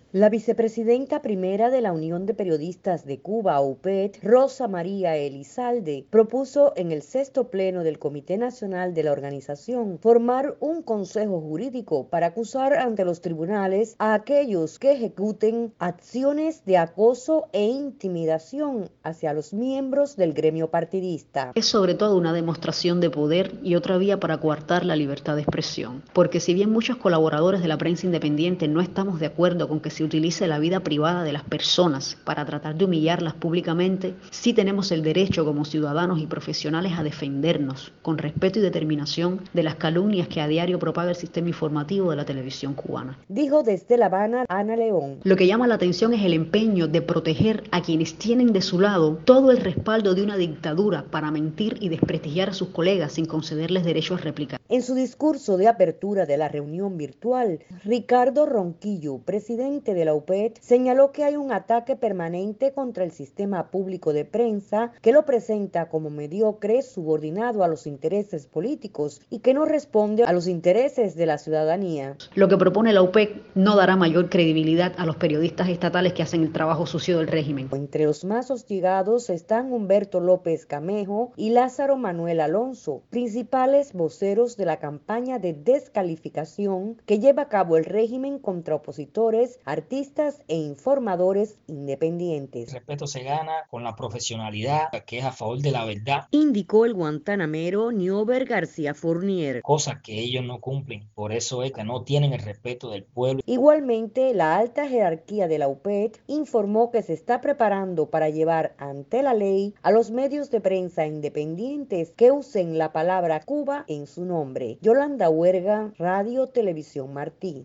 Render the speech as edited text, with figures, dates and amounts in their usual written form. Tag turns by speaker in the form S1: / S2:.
S1: La vicepresidenta primera de la Unión de Periodistas de Cuba, UPED, Rosa María Elizalde, propuso en el sexto pleno del Comité Nacional de la organización formar un consejo jurídico para acusar ante los tribunales a aquellos que ejecuten acciones de acoso e intimidación hacia los miembros del gremio partidista.
S2: Es sobre todo una demostración de poder y otra vía para coartar la libertad de expresión, porque si bien muchos colaboradores de la prensa independiente no estamos de acuerdo con que se utilice la vida privada de las personas para tratar de humillarlas públicamente, sí tenemos el derecho como ciudadanos y profesionales a defendernos con respeto y determinación de las calumnias que a diario propaga el sistema informativo de la televisión cubana.
S1: Dijo desde La Habana Ana León.
S2: Lo que llama la atención es el empeño de proteger a quienes tienen de su lado todo el respaldo de una dictadura para mentir y desprestigiar a sus colegas sin concederles derecho a réplica.
S1: En su discurso de apertura de la reunión virtual, Ricardo Ronquillo, presidente de la UPED, señaló que hay un ataque permanente contra el sistema público de prensa que lo presenta como mediocre, subordinado a los intereses políticos y que no responde a los intereses de la ciudadanía.
S2: Lo que propone la UPEC no dará mayor credibilidad a los periodistas estatales que hacen el trabajo sucio del régimen.
S1: Entre los más hostigados están Humberto López Camejo y Lázaro Manuel Alonso, principales voceros de la campaña de descalificación que lleva a cabo el régimen contra opositores, artistas e informadores independientes.
S3: El respeto se gana con la profesionalidad, que es a favor de la verdad,
S1: Indicó el guantanamero Niober García Fournier.
S3: cosas que ellos no cumplen, por eso es que no tienen el respeto del pueblo.
S1: Igualmente, la alta jerarquía de la UPED informó que se está preparando para llevar ante la ley a los medios de prensa independientes que usen la palabra Cuba en su nombre. Yolanda Huerga, Radio Televisión Martí.